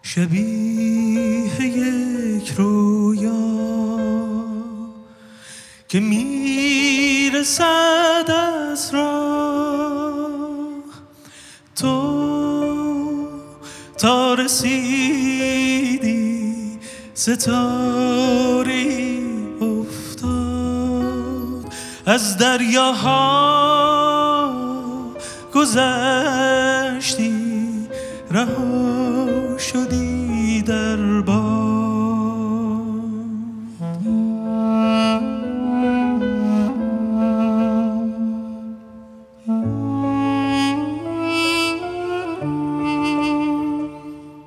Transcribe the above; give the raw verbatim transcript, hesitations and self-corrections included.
شبیه یک رویا که میرسد از راه، تو تا رسیدی ستاری افتاد، از دریاها گذشتی رها شدی.